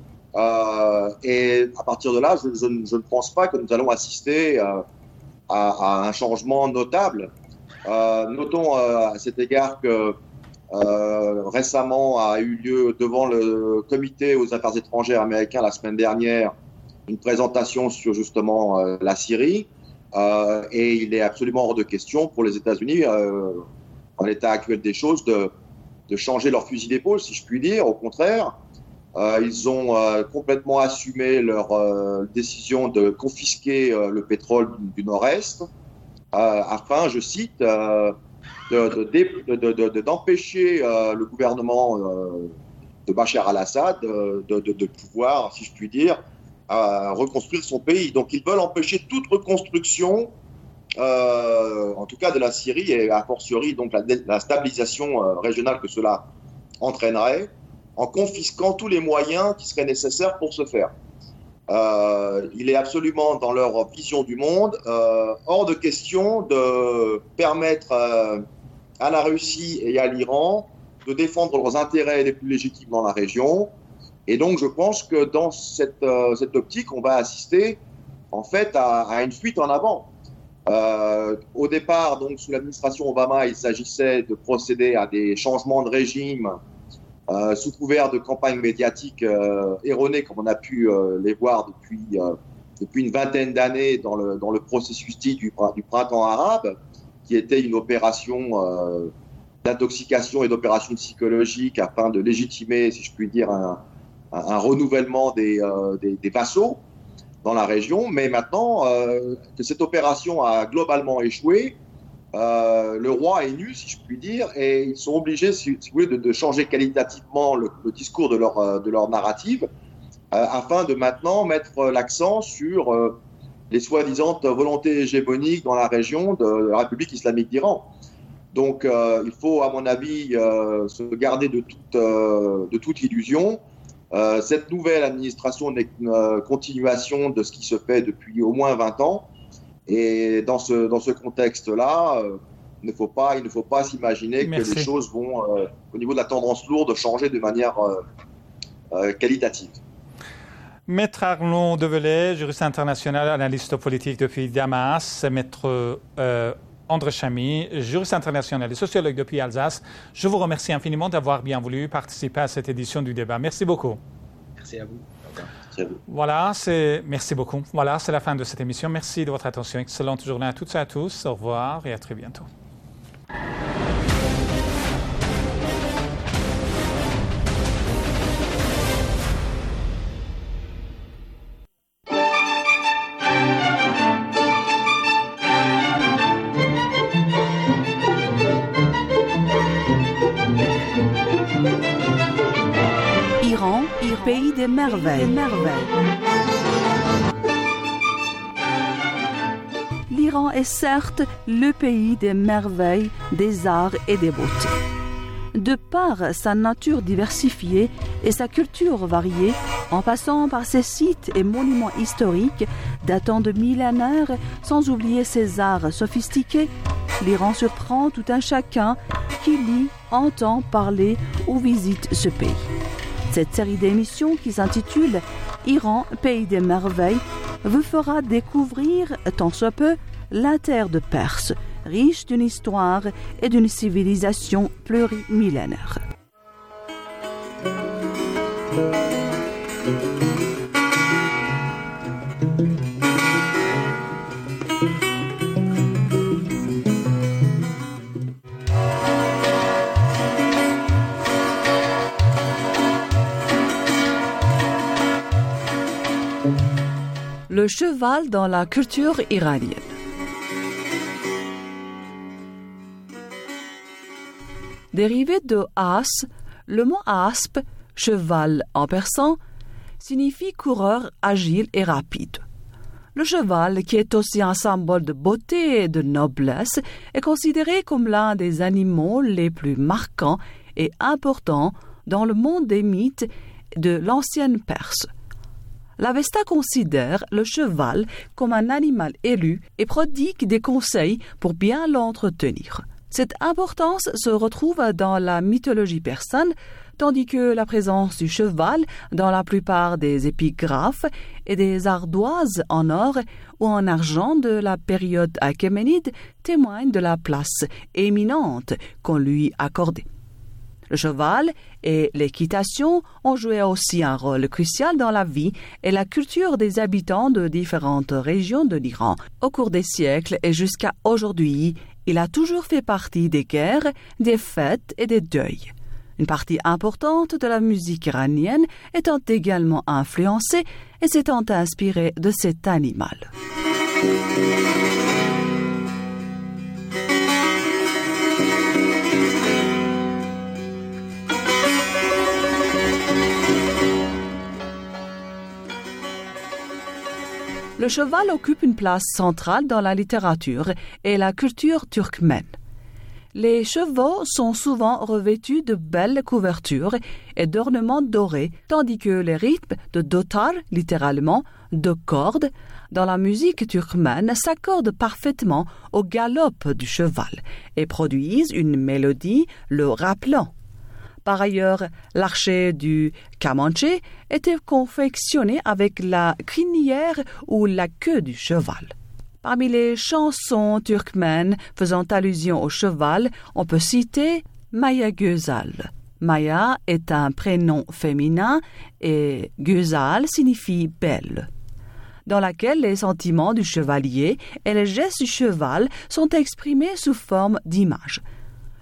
Euh, et à partir de là, je, je, je ne pense pas que nous allons assister euh, à, à un changement notable. Euh, notons euh, à cet égard que euh, récemment a eu lieu devant le comité aux affaires étrangères américain la semaine dernière une présentation sur justement euh, la Syrie euh, et il est absolument hors de question pour les États-Unis euh, en l'état actuel des choses de, de changer leur fusil d'épaule, si je puis dire. Au contraire, euh, ils ont euh, complètement assumé leur euh, décision de confisquer euh, le pétrole du, du Nord-Est. Euh, afin, je cite, euh, de, de, de, de, de, d'empêcher euh, le gouvernement euh, de Bachar al-Assad de, de, de, de pouvoir, si je puis dire, euh, reconstruire son pays. Donc ils veulent empêcher toute reconstruction, euh, en tout cas de la Syrie, et a fortiori donc la, la stabilisation euh, régionale que cela entraînerait, en confisquant tous les moyens qui seraient nécessaires pour ce faire. Euh, il est absolument dans leur vision du monde euh, hors de question de permettre euh, à la Russie et à l'Iran de défendre leurs intérêts les plus légitimes dans la région. Et donc je pense que dans cette, euh, cette optique, on va assister en fait à, à une fuite en avant. Euh, au départ, donc sous l'administration Obama, il s'agissait de procéder à des changements de régime Euh, sous couvert de campagnes médiatiques euh, erronées, comme on a pu euh, les voir depuis, euh, depuis une vingtaine d'années dans le, dans le processus dit du, du printemps arabe, qui était une opération euh, d'intoxication et d'opération psychologique afin de légitimer, si je puis dire, un, un, un renouvellement des, euh, des, des vassaux dans la région, mais maintenant euh, que cette opération a globalement échoué, euh, le roi est nu, si je puis dire, et ils sont obligés, si, si vous voulez, de, de changer qualitativement le, le discours de leur, de leur narrative, euh, afin de maintenant mettre l'accent sur euh, les soi-disant volontés hégémoniques dans la région de la République islamique d'Iran. Donc euh, il faut, à mon avis, euh, se garder de toute, euh, de toute illusion. Euh, cette nouvelle administration n'est qu'une euh, continuation de ce qui se fait depuis au moins vingt ans. Et dans ce, dans ce contexte-là, euh, il ne faut pas, il ne faut pas s'imaginer que les choses vont, euh, au niveau de la tendance lourde, changer de manière euh, euh, qualitative. Maître Arnaud Develay, juriste international, analyste politique depuis Damas, Maître euh, André Chamy, juriste international et sociologue depuis Alsace. Je vous remercie infiniment d'avoir bien voulu participer à cette édition du débat. Merci beaucoup. Merci à vous. Merci à vous. Voilà, c'est... Merci beaucoup. Voilà, c'est la fin de cette émission. Merci de votre attention. Excellente journée à toutes et à tous. Au revoir et à très bientôt. Iran, pays des merveilles. Des merveilles. L'Iran est certes le pays des merveilles, des arts et des beautés. De par sa nature diversifiée et sa culture variée, en passant par ses sites et monuments historiques datant de millénaires, sans oublier ses arts sophistiqués, l'Iran surprend tout un chacun qui lit, entend parler ou visite ce pays. Cette série d'émissions qui s'intitule « Iran, pays des merveilles » vous fera découvrir, tant soit peu, la terre de Perse, riche d'une histoire et d'une civilisation plurimillénaire. Le cheval dans la culture iranienne. Dérivé de as, le mot asp, cheval en persan, signifie coureur agile et rapide. Le cheval, qui est aussi un symbole de beauté et de noblesse, est considéré comme l'un des animaux les plus marquants et importants dans le monde des mythes de l'ancienne Perse. L'Avesta considère le cheval comme un animal élu et prodigue des conseils pour bien l'entretenir. Cette importance se retrouve dans la mythologie persane, tandis que la présence du cheval dans la plupart des épigraphes et des ardoises en or ou en argent de la période achéménide témoigne de la place éminente qu'on lui accordait. Le cheval et l'équitation ont joué aussi un rôle crucial dans la vie et la culture des habitants de différentes régions de l'Iran. Au cours des siècles et jusqu'à aujourd'hui, il a toujours fait partie des guerres, des fêtes et des deuils. Une partie importante de la musique iranienne étant également influencée et s'étant inspirée de cet animal. Le cheval occupe une place centrale dans la littérature et la culture turkmène. Les chevaux sont souvent revêtus de belles couvertures et d'ornements dorés, tandis que les rythmes de dotar, littéralement de cordes, dans la musique turkmène s'accordent parfaitement au galop du cheval et produisent une mélodie le rappelant. Par ailleurs, l'archet du kamanché était confectionné avec la crinière ou la queue du cheval. Parmi les chansons turkmènes faisant allusion au cheval, on peut citer Maya Güzel. Maya est un prénom féminin et Güzel signifie belle, dans laquelle les sentiments du chevalier et les gestes du cheval sont exprimés sous forme d'images.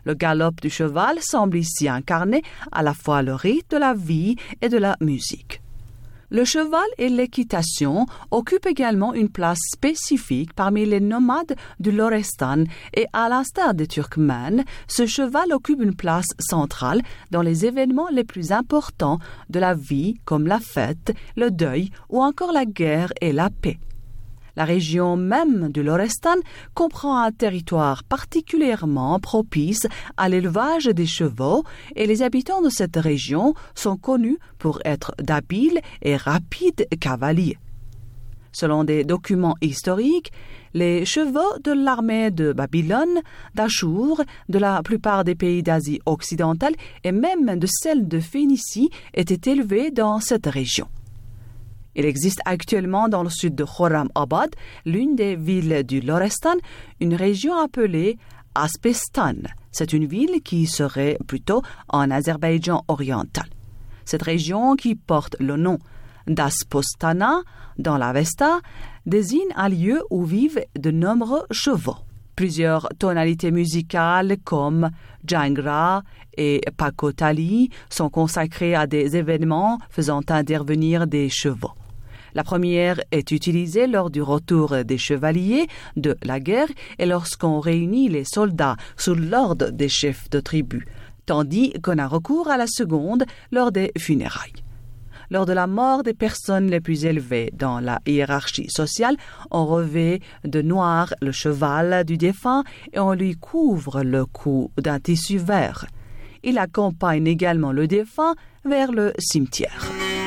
Le galop du cheval semble ici incarner à la fois le rythme de la vie et de la musique. Le cheval et l'équitation occupent également une place spécifique parmi les nomades du Lorestan et à l'instar des Turkmènes, ce cheval occupe une place centrale dans les événements les plus importants de la vie comme la fête, le deuil ou encore la guerre et la paix. La région même du Lorestan comprend un territoire particulièrement propice à l'élevage des chevaux et les habitants de cette région sont connus pour être d'habiles et rapides cavaliers. Selon des documents historiques, les chevaux de l'armée de Babylone, d'Achour, de la plupart des pays d'Asie occidentale et même de celle de Phénicie étaient élevés dans cette région. Il existe actuellement dans le sud de Khorramabad, l'une des villes du Lorestan, une région appelée Aspestan. C'est une ville qui serait plutôt en Azerbaïdjan oriental. Cette région, qui porte le nom d'Aspostana dans l'Avesta, désigne un lieu où vivent de nombreux chevaux. Plusieurs tonalités musicales comme Jangra et Pakotali sont consacrées à des événements faisant intervenir des chevaux. La première est utilisée lors du retour des chevaliers de la guerre et lorsqu'on réunit les soldats sous l'ordre des chefs de tribu, tandis qu'on a recours à la seconde lors des funérailles. Lors de la mort des personnes les plus élevées dans la hiérarchie sociale, on revêt de noir le cheval du défunt et on lui couvre le cou d'un tissu vert. Il accompagne également le défunt vers le cimetière.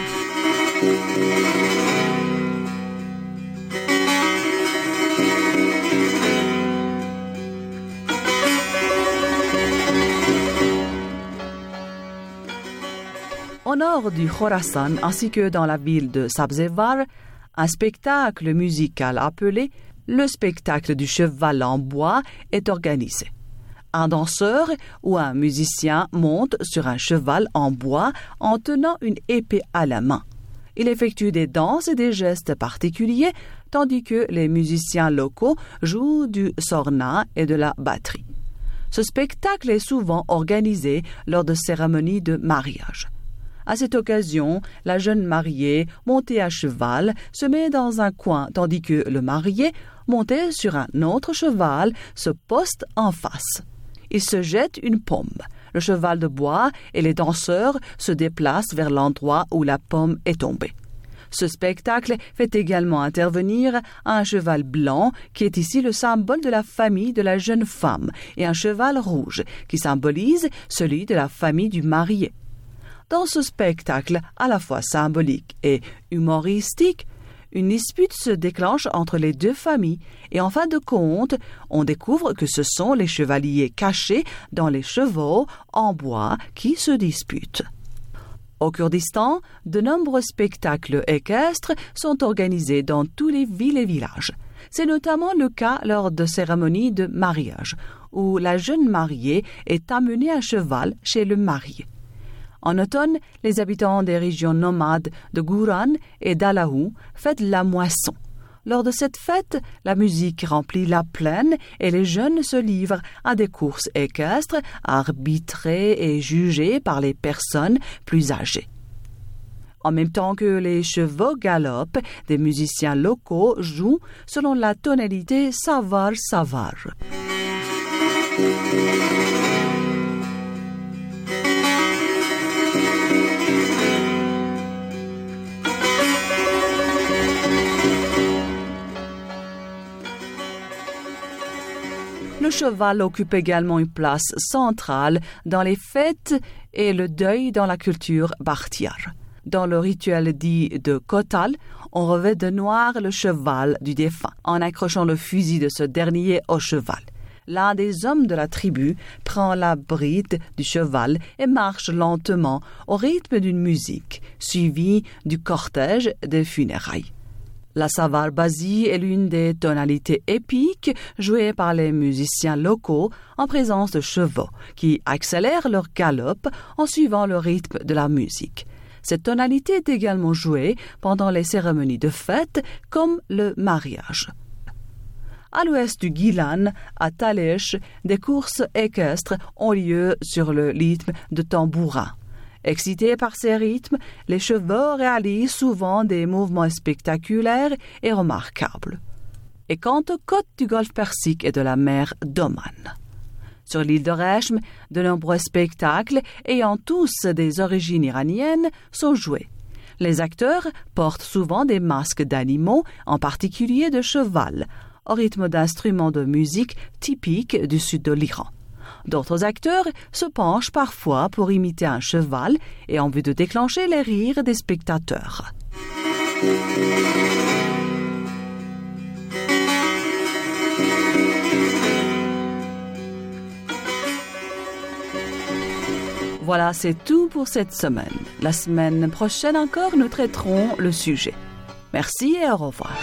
Au nord du Khorasan ainsi que dans la ville de Sabzevar, un spectacle musical appelé le spectacle du cheval en bois est organisé. Un danseur ou un musicien monte sur un cheval en bois en tenant une épée à la main. Il effectue des danses et des gestes particuliers tandis que les musiciens locaux jouent du sorna et de la batterie. Ce spectacle est souvent organisé lors de cérémonies de mariage. À cette occasion, la jeune mariée, montée à cheval, se met dans un coin tandis que le marié, monté sur un autre cheval, se poste en face. Il se jette une pomme. Le cheval de bois et les danseurs se déplacent vers l'endroit où la pomme est tombée. Ce spectacle fait également intervenir un cheval blanc qui est ici le symbole de la famille de la jeune femme et un cheval rouge qui symbolise celui de la famille du marié. Dans ce spectacle à la fois symbolique et humoristique, une dispute se déclenche entre les deux familles et en fin de compte, on découvre que ce sont les chevaliers cachés dans les chevaux en bois qui se disputent. Au Kurdistan, de nombreux spectacles équestres sont organisés dans tous les villes et villages. C'est notamment le cas lors de cérémonies de mariage, où la jeune mariée est amenée à cheval chez le marié. En automne, les habitants des régions nomades de Gouran et d'Alahou fêtent la moisson. Lors de cette fête, la musique remplit la plaine et les jeunes se livrent à des courses équestres arbitrées et jugées par les personnes plus âgées. En même temps que les chevaux galopent, des musiciens locaux jouent selon la tonalité savar-savar. Le cheval occupe également une place centrale dans les fêtes et le deuil dans la culture bachtiar. Dans le rituel dit de Kotal, on revêt de noir le cheval du défunt en accrochant le fusil de ce dernier au cheval. L'un des hommes de la tribu prend la bride du cheval et marche lentement au rythme d'une musique, suivie du cortège des funérailles. La savar-bazi est l'une des tonalités épiques jouées par les musiciens locaux en présence de chevaux qui accélèrent leur galop en suivant le rythme de la musique. Cette tonalité est également jouée pendant les cérémonies de fête comme le mariage. À l'ouest du Guilan, à Talesh, des courses équestres ont lieu sur le rythme de tambourin. Excités par ces rythmes, les chevaux réalisent souvent des mouvements spectaculaires et remarquables. Et quant aux côtes du golfe Persique et de la mer d'Oman. Sur l'île de Rechim, de nombreux spectacles ayant tous des origines iraniennes sont joués. Les acteurs portent souvent des masques d'animaux, en particulier de cheval, au rythme d'instruments de musique typiques du sud de l'Iran. D'autres acteurs se penchent parfois pour imiter un cheval et en vue de déclencher les rires des spectateurs. Voilà, c'est tout pour cette semaine. La semaine prochaine encore, nous traiterons le sujet. Merci et au revoir.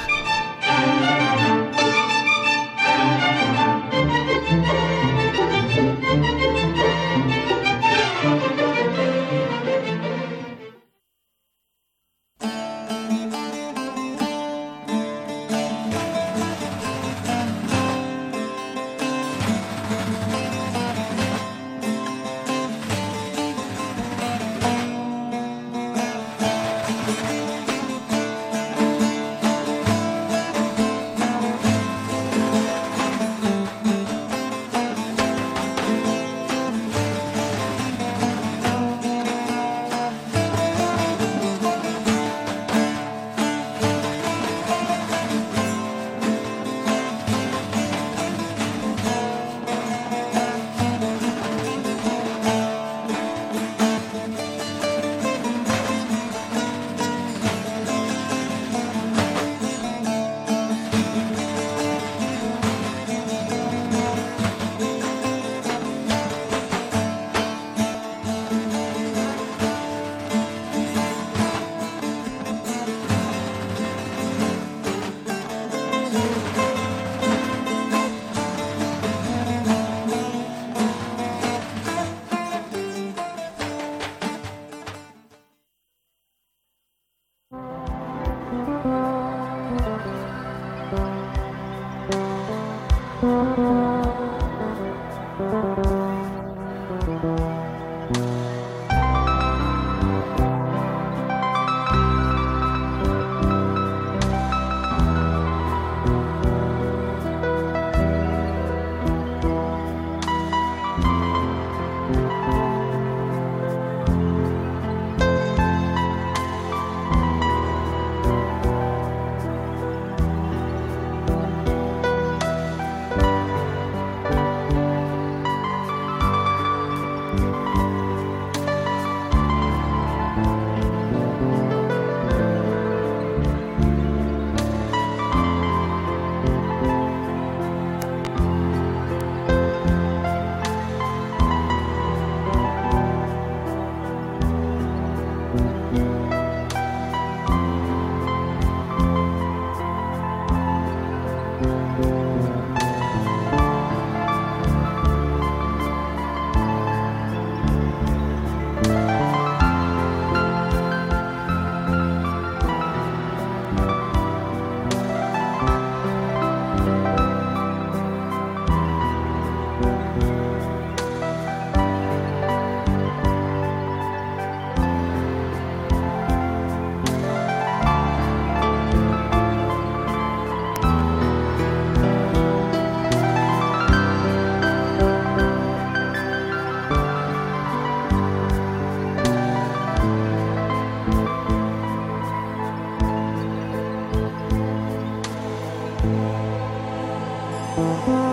Thank you.